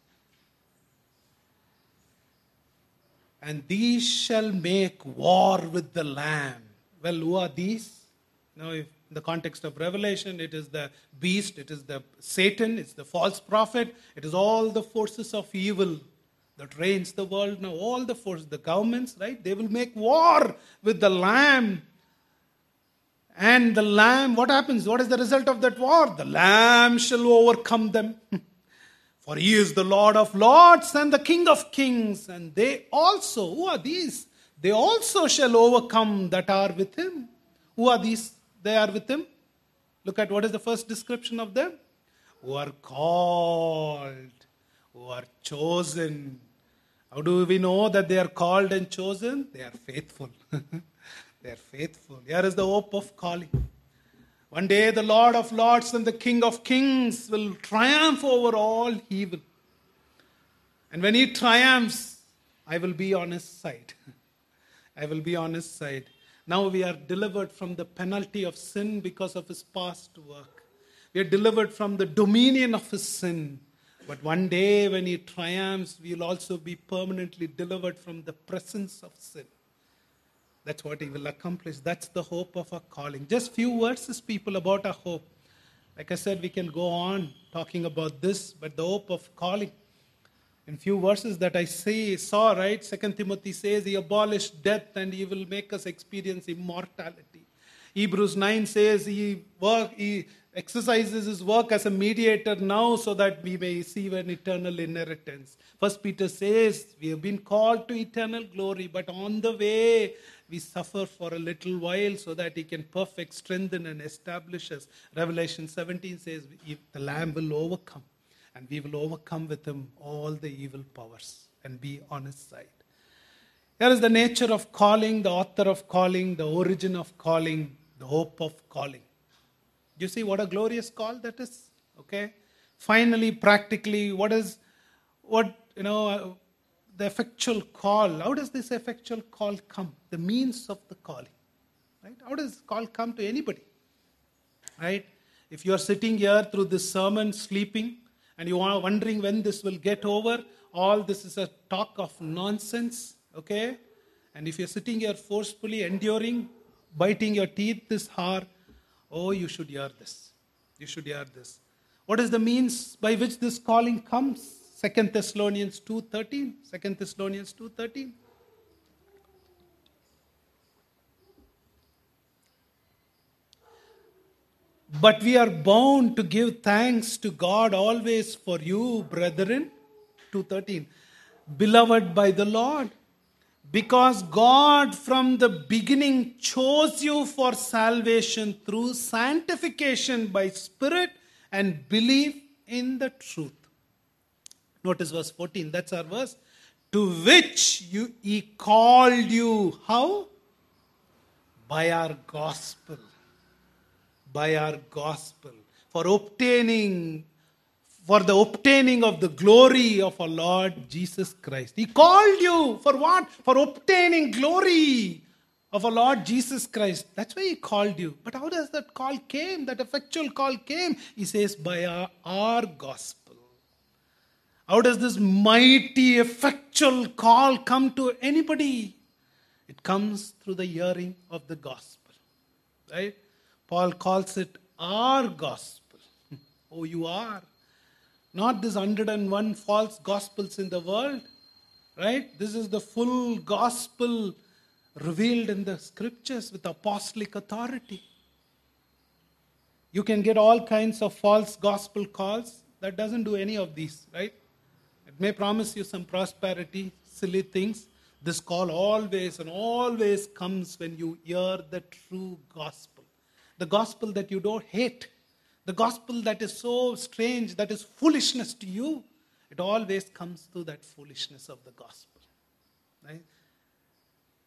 And these shall make war with the Lamb. Well, who are these? Now, if in the context of Revelation, it is the beast, it is the Satan, it's the false prophet, it is all the forces of evil that reigns the world now. All the forces, the governments, right? They will make war with the Lamb. And the Lamb, what happens? What is the result of that war? The Lamb shall overcome them. For He is the Lord of lords and the King of kings. And they also, who are these? They also shall overcome that are with Him. Who are these? They are with Him. Look at what is the first description of them. Who are called, who are chosen. How do we know that they are called and chosen? They are faithful. They are faithful. Here is the hope of calling. One day the Lord of lords and the King of kings will triumph over all evil. And when He triumphs, I will be on His side. I will be on His side. Now we are delivered from the penalty of sin because of His past work. We are delivered from the dominion of His sin. But one day when He triumphs, we will also be permanently delivered from the presence of sin. That's what He will accomplish. That's the hope of our calling. Just few verses, people, about our hope. Like I said, we can go on talking about this, but the hope of calling. In few verses that I saw, right? 2 Timothy says He abolished death and He will make us experience immortality. Hebrews 9 says He exercises His work as a mediator now so that we may receive an eternal inheritance. 1 Peter says we have been called to eternal glory, but on the way we suffer for a little while so that He can perfect, strengthen, and establish us. Revelation 17 says the Lamb will overcome, and we will overcome with Him all the evil powers and be on His side. Here is the nature of calling, the author of calling, the origin of calling, the hope of calling. Do you see what a glorious call that is? Okay. Finally, practically, the effectual call. How does this effectual call come? The means of the calling. Right? How does call come to anybody? Right? If you are sitting here through this sermon sleeping and you are wondering when this will get over, all this is a talk of nonsense. Okay? And if you're sitting here forcefully enduring, biting your teeth this hour, oh, you should hear this. You should hear this. What is the means by which this calling comes? 2 Thessalonians 2:13. 2 Thessalonians 2:13. But we are bound to give thanks to God always for you, brethren. 2:13. Beloved by the Lord, because God from the beginning chose you for salvation through sanctification by Spirit and belief in the truth. Notice verse 14, that's our verse. To which He called you, how? By our gospel. By our gospel. For the obtaining of the glory of our Lord Jesus Christ. He called you for what? For obtaining glory of our Lord Jesus Christ. That's why He called you. But how does that call came? That effectual call came? He says by our gospel. How does this mighty effectual call come to anybody? It comes through the hearing of the gospel. Right? Paul calls it our gospel. Oh, you are. Not this 101 false gospels in the world. Right? This is the full gospel revealed in the scriptures with apostolic authority. You can get all kinds of false gospel calls. That doesn't do any of these, right? It may promise you some prosperity, silly things. This call always and always comes when you hear the true gospel. The gospel that you don't hate. The gospel that is so strange, that is foolishness to you. It always comes through that foolishness of the gospel. Right?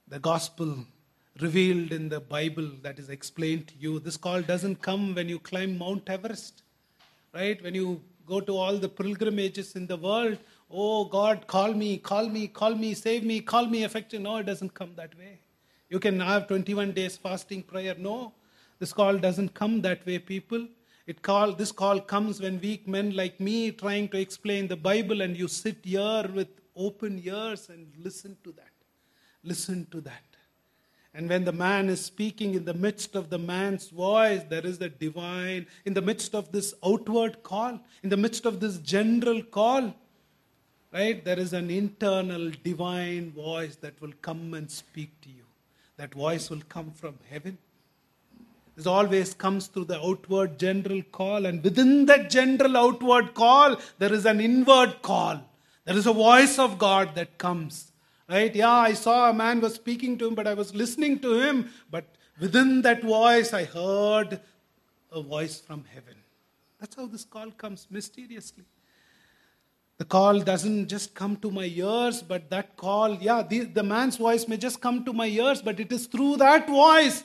the gospel revealed in the Bible that is explained to you. This call doesn't come when you climb Mount Everest, right? When you go to all the pilgrimages in the world, oh God, call me, call me, call me, save me, call me effective. No, it doesn't come that way. You can have 21 days fasting prayer. No, this call doesn't come that way, people. This call comes when weak men like me trying to explain the Bible, and you sit here with open ears and listen to that. Listen to that. And when the man is speaking, in the midst of the man's voice, there is the divine, in the midst of this outward call, in the midst of this general call, right, there is an internal divine voice that will come and speak to you. That voice will come from heaven. This always comes through the outward general call, and within that general outward call, there is an inward call. There is a voice of God that comes. Right? Yeah, I saw a man was speaking to him, but I was listening to him. But within that voice, I heard a voice from heaven. That's how this call comes, mysteriously. The call doesn't just come to my ears, but that call, the man's voice may just come to my ears, but it is through that voice.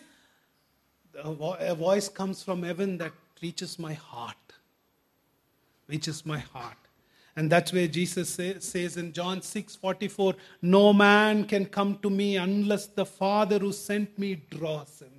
A voice comes from heaven that reaches my heart. Reaches my heart. And that's where Jesus says in John 6:44, no man can come to me unless the Father who sent me draws him.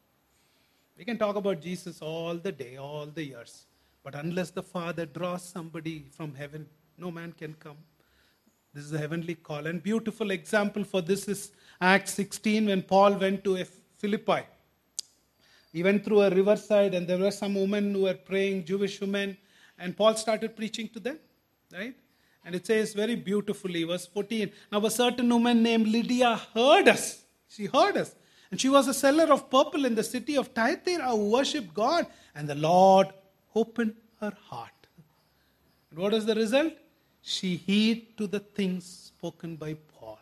We can talk about Jesus all the day, all the years. But unless the Father draws somebody from heaven, no man can come. This is a heavenly call. And beautiful example for this is Acts 16 when Paul went to Philippi. He went through a riverside and there were some women who were praying, Jewish women, and Paul started preaching to them. Right? And it says very beautifully, verse 14, now a certain woman named Lydia heard us. She heard us. And she was a seller of purple in the city of Thyatira who worshipped God. And the Lord opened her heart. And what is the result? She heeded to the things spoken by Paul.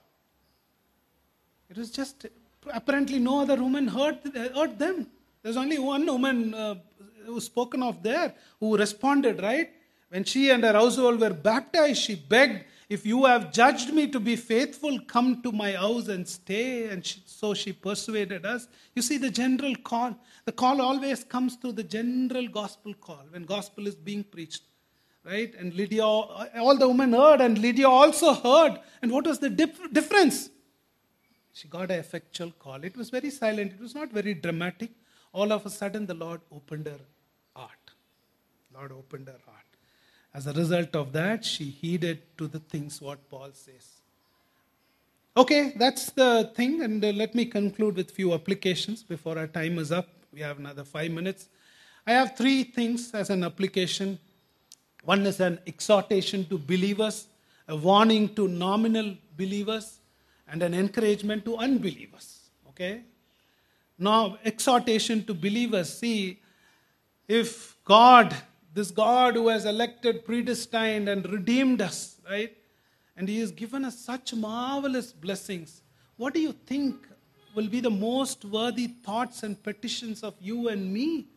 It was just, apparently no other woman heard them. There's only one woman who was spoken of there who responded, right? When she and her household were baptized, she begged, if you have judged me to be faithful, come to my house and stay. And so she persuaded us. You see the general call. The call always comes through the general gospel call when gospel is being preached. Right? And Lydia, all the women heard and Lydia also heard. And what was the difference? She got an effectual call. It was very silent. It was not very dramatic. All of a sudden the Lord opened her heart. Lord opened her heart. As a result of that, she heeded to the things what Paul says. Okay, that's the thing. And let me conclude with few applications before our time is up. We have another 5 minutes. I have 3 things as an application. One is an exhortation to believers, a warning to nominal believers, and an encouragement to unbelievers. Okay? Now, exhortation to believers. See, if God, this God who has elected, predestined, and redeemed us, right? And He has given us such marvelous blessings. What do you think will be the most worthy thoughts and petitions of you and me?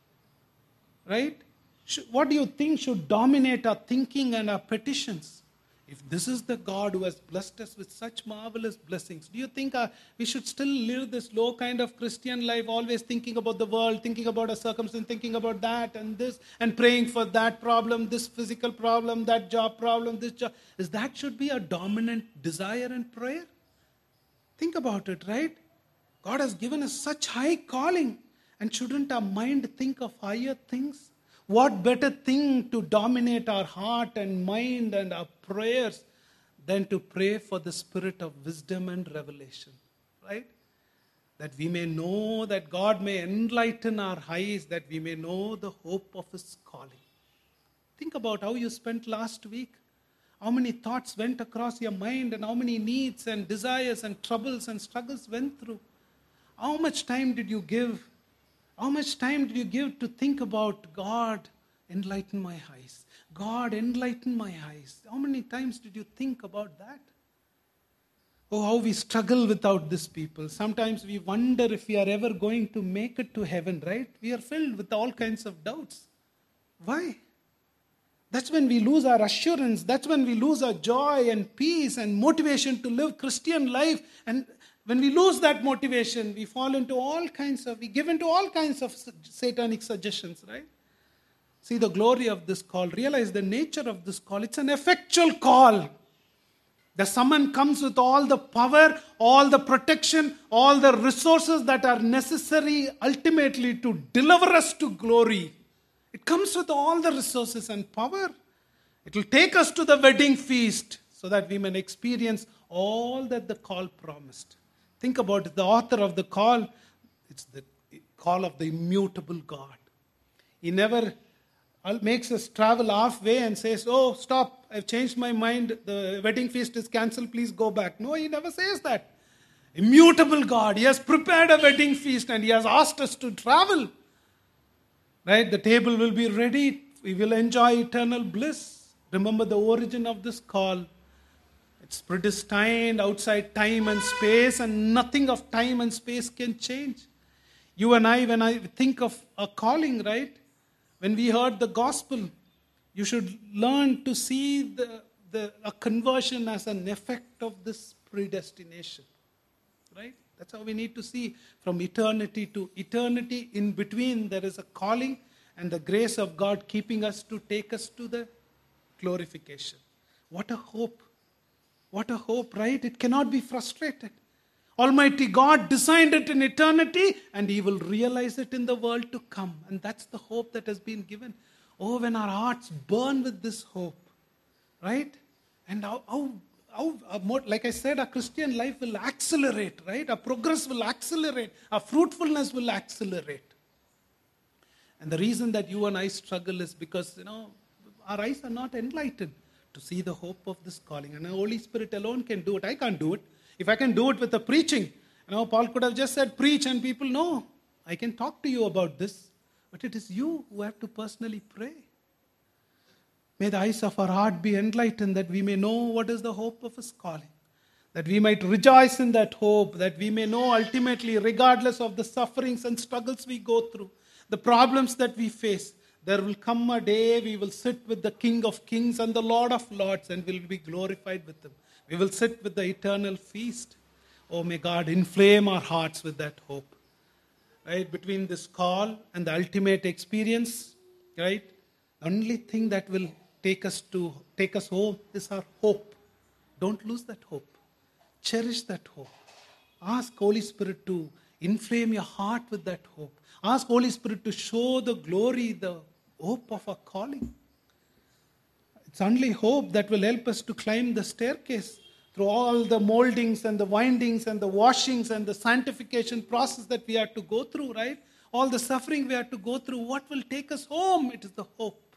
Right? What do you think should dominate our thinking and our petitions? If this is the God who has blessed us with such marvelous blessings, do you think we should still live this low kind of Christian life, always thinking about the world, thinking about a circumstance, thinking about that and this, and praying for that problem, this physical problem, that job problem, this job? Is that should be a dominant desire and prayer? Think about it, right? God has given us such high calling, and shouldn't our mind think of higher things? What better thing to dominate our heart and mind and our prayers than to pray for the spirit of wisdom and revelation, right? That we may know, that God may enlighten our eyes, that we may know the hope of His calling. Think about how you spent last week. How many thoughts went across your mind and how many needs and desires and troubles and struggles went through. How much time did you give? How much time did you give to think about God, enlighten my eyes? God, enlighten my eyes. How many times did you think about that? Oh, how we struggle without this people. Sometimes we wonder if we are ever going to make it to heaven, right? We are filled with all kinds of doubts. Why? That's when we lose our assurance. That's when we lose our joy and peace and motivation to live Christian life. And When we lose that motivation, we give into all kinds of satanic suggestions, right? See the glory of this call. Realize the nature of this call. It's an effectual call. The summon comes with all the power, all the protection, all the resources that are necessary ultimately to deliver us to glory. It comes with all the resources and power. It will take us to the wedding feast so that we may experience all that the call promised. Think about it. The author of the call. It's the call of the immutable God. He never makes us travel halfway and says, oh, stop, I've changed my mind. The wedding feast is cancelled. Please go back. No, he never says that. Immutable God. He has prepared a wedding feast and he has asked us to travel. Right? The table will be ready. We will enjoy eternal bliss. Remember the origin of this call. It's predestined outside time and space, and nothing of time and space can change. You and I, when I think of a calling, right? When we heard the gospel, you should learn to see a conversion as an effect of this predestination. Right? That's how we need to see from eternity to eternity. In between, there is a calling and the grace of God keeping us to take us to the glorification. What a hope. What a hope, right? It cannot be frustrated. Almighty God designed it in eternity and He will realize it in the world to come. And that's the hope that has been given. Oh, when our hearts burn with this hope, right? And like I said, our Christian life will accelerate, right? Our progress will accelerate. Our fruitfulness will accelerate. And the reason that you and I struggle is because, our eyes are not enlightened to see the hope of this calling. And the Holy Spirit alone can do it. I can't do it. If I can do it with the preaching, Paul could have just said, preach, and people know. I can talk to you about this. But it is you who have to personally pray. May the eyes of our heart be enlightened that we may know what is the hope of His calling. That we might rejoice in that hope. That we may know ultimately, regardless of the sufferings and struggles we go through, the problems that we face, there will come a day we will sit with the King of Kings and the Lord of Lords and will be glorified with Him. We will sit with the eternal feast. Oh, may God inflame our hearts with that hope. Right? Between this call and the ultimate experience, right? The only thing that will take us home is our hope. Don't lose that hope. Cherish that hope. Ask Holy Spirit to inflame your heart with that hope. Ask Holy Spirit to show the glory, the hope of our calling. It's only hope that will help us to climb the staircase through all the moldings and the windings and the washings and the sanctification process that we have to go through, right? All the suffering we have to go through. What will take us home? It is the hope.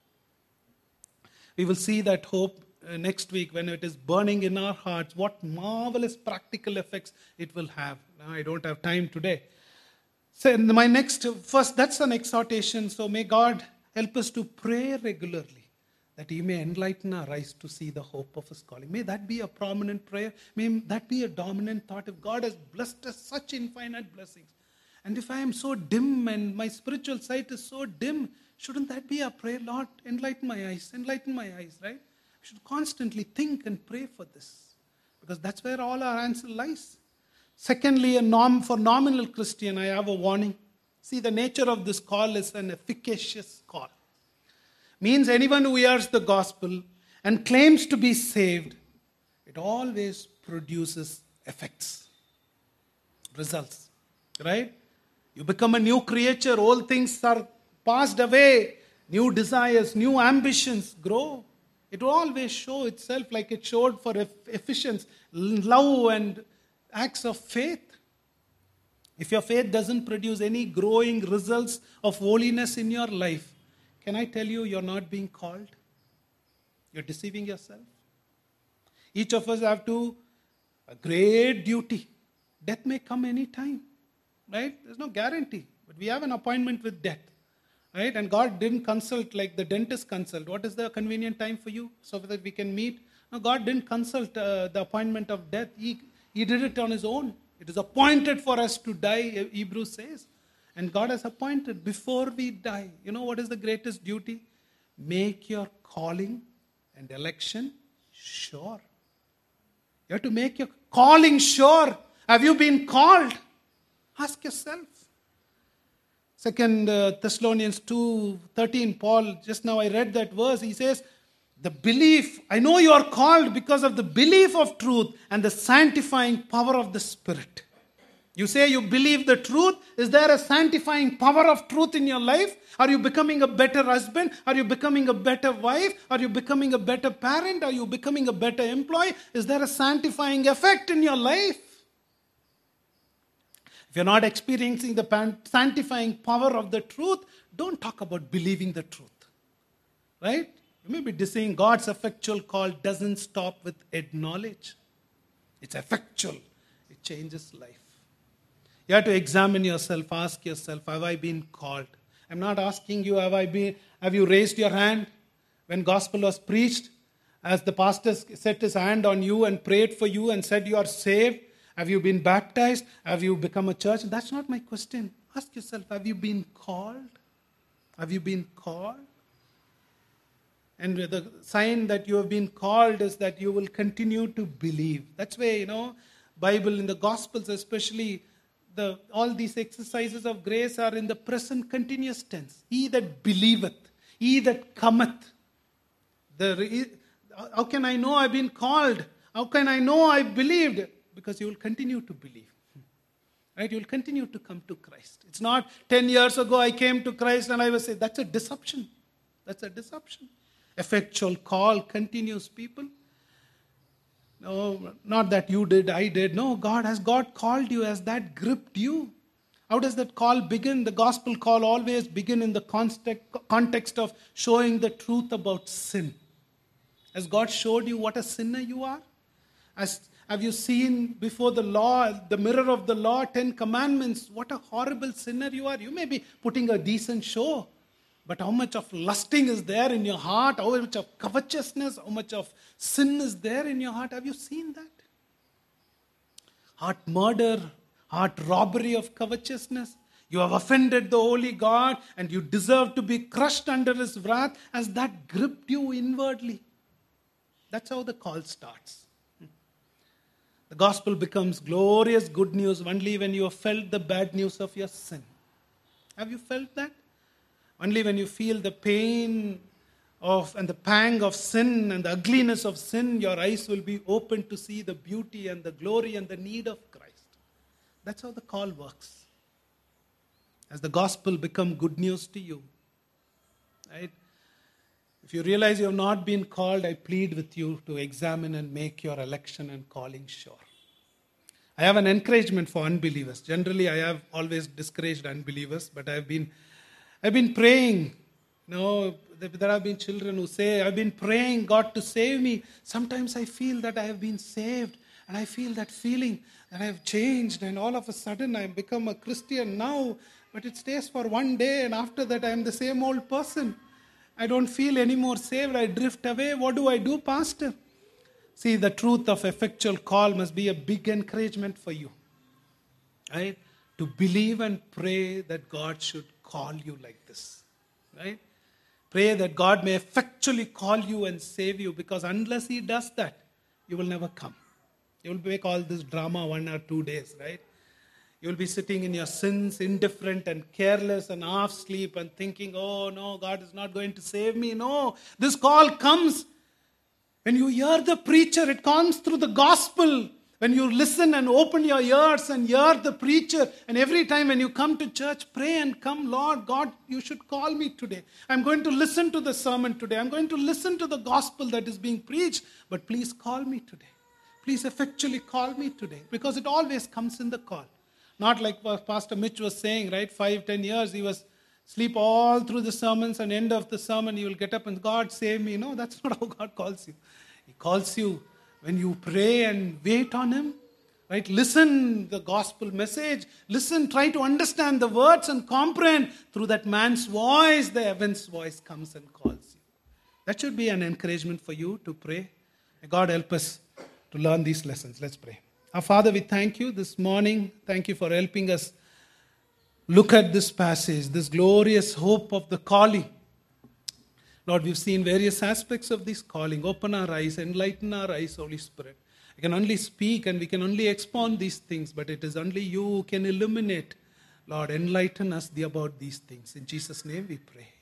We will see that hope next week when it is burning in our hearts. What marvelous practical effects it will have. Now, I don't have time today. So that's an exhortation. So may God help us to pray regularly, that He may enlighten our eyes to see the hope of His calling. May that be a prominent prayer. May that be a dominant thought. If God has blessed us such infinite blessings, and if I am so dim and my spiritual sight is so dim, shouldn't that be our prayer? Lord, enlighten my eyes, right? We should constantly think and pray for this, because that's where all our answer lies. Secondly, for nominal Christian, I have a warning. See, the nature of this call is an efficacious call. Means anyone who hears the gospel and claims to be saved, it always produces effects, results, right? You become a new creature, old things are passed away, new desires, new ambitions grow. It will always show itself like it showed for Ephesians, love and acts of faith. If your faith doesn't produce any growing results of holiness in your life, can I tell you, you're not being called? You're deceiving yourself. Each of us have a great duty. Death may come any time, right? There's no guarantee. But we have an appointment with death, right? And God didn't consult like the dentist consult. What is the convenient time for you so that we can meet? No, God didn't consult the appointment of death. He did it on His own. It is appointed for us to die, Hebrews says. And God has appointed before we die. You know what is the greatest duty? Make your calling and election sure. You have to make your calling sure. Have you been called? Ask yourself. 2 Thessalonians 2:13, Paul, just now I read that verse. He says, the belief, I know you are called because of the belief of truth and the sanctifying power of the Spirit. You say you believe the truth. Is there a sanctifying power of truth in your life? Are you becoming a better husband? Are you becoming a better wife? Are you becoming a better parent? Are you becoming a better employee? Is there a sanctifying effect in your life? If you're not experiencing the sanctifying power of the truth, don't talk about believing the truth. Right? You may be saying God's effectual call doesn't stop with head knowledge. It's effectual. It changes life. You have to examine yourself, ask yourself, have I been called? I'm not asking you, have you raised your hand when gospel was preached? As the pastor set his hand on you and prayed for you and said you are saved? Have you been baptized? Have you become a church? That's not my question. Ask yourself, have you been called? Have you been called? And the sign that you have been called is that you will continue to believe. That's why, Bible in the Gospels especially, all these exercises of grace are in the present continuous tense. He that believeth, he that cometh. How can I know I've been called? How can I know I believed? Because you will continue to believe. Right? You will continue to come to Christ. It's not 10 years ago I came to Christ and I will say, that's a deception. That's a deception. Effectual call continues, people. No, not that you did, I did. No, has God called you? Has that gripped you? How does that call begin? The gospel call always begin in the context of showing the truth about sin. Has God showed you what a sinner you are? Have you seen before the law, the mirror of the law, 10 commandments, what a horrible sinner you are? You may be putting a decent show, but how much of lusting is there in your heart? How much of covetousness, how much of sin is there in your heart? Have you seen that? Heart murder, heart robbery of covetousness. You have offended the holy God and you deserve to be crushed under his wrath. Has that gripped you inwardly? That's how the call starts. The gospel becomes glorious good news only when you have felt the bad news of your sin. Have you felt that? Only when you feel the pain and the pang of sin and the ugliness of sin, your eyes will be open to see the beauty and the glory and the need of Christ. That's how the call works. As the gospel becomes good news to you, right? If you realize you have not been called, I plead with you to examine and make your election and calling sure. I have an encouragement for unbelievers. Generally, I have always discouraged unbelievers, but I've been praying. There have been children who say, I've been praying God to save me. Sometimes I feel that I have been saved, and I feel that feeling that I have changed, and all of a sudden I have become a Christian now, but it stays for one day, and after that I am the same old person. I don't feel any more saved. I drift away. What do I do, Pastor? See, the truth of effectual call must be a big encouragement for you. Right? To believe and pray that God should call you like this. Right? Pray that God may effectually call you and save you, because unless he does that, you will never come. You will make all this drama 1 or 2 days, right? You will be sitting in your sins, indifferent and careless and half asleep and thinking, oh no, God is not going to save me. No, this call comes when you hear the preacher. It comes through the gospel. When you listen and open your ears and hear the preacher, and every time when you come to church, pray and come, Lord God, you should call me today. I'm going to listen to the sermon today. I'm going to listen to the gospel that is being preached, but please call me today. Please effectually call me today, because it always comes in the call. Not like what Pastor Mitch was saying, right? 5-10 years, he was sleep all through the sermons, and end of the sermon, he will get up and, God, save me. No, that's not how God calls you. He calls you when you pray and wait on him, right? Listen the gospel message. Listen, try to understand the words and comprehend. Through that man's voice, the heaven's voice comes and calls you. That should be an encouragement for you to pray. May God help us to learn these lessons. Let's pray. Our Father, we thank you this morning. Thank you for helping us look at this passage, this glorious hope of the calling. Lord, we've seen various aspects of this calling. Open our eyes, enlighten our eyes, Holy Spirit. I can only speak and we can only expound these things, but it is only you who can illuminate. Lord, enlighten us about these things. In Jesus' name we pray.